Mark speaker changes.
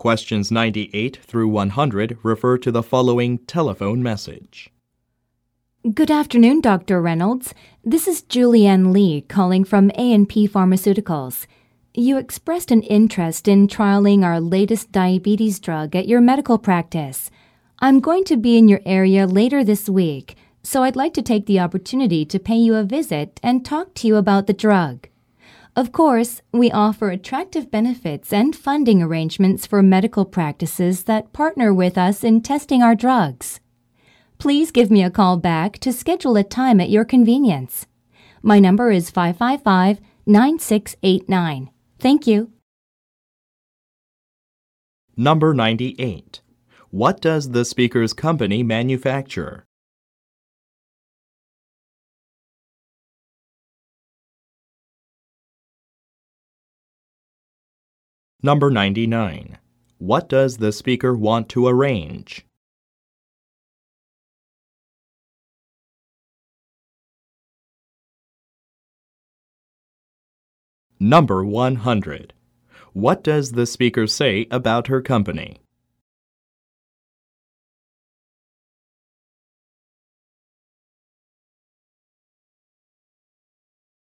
Speaker 1: Questions 98 through 100 refer to the following telephone message.
Speaker 2: Good afternoon, Dr. Reynolds. This is Julianne Lee calling from A&P Pharmaceuticals. You expressed an interest in trialing our latest diabetes drug at your medical practice. I'm going to be in your area later this week, so I'd like to take the opportunity to pay you a visit and talk to you about the drug. Of course, we offer attractive benefits and funding arrangements for medical practices that partner with us in testing our drugs. Please give me a call back to schedule a time at your convenience. My number is 555-9689. Thank you.
Speaker 1: Number 98. What does the speaker's company manufacture? Number 99. What does the speaker want to arrange? Number 100. What does the speaker say about her company?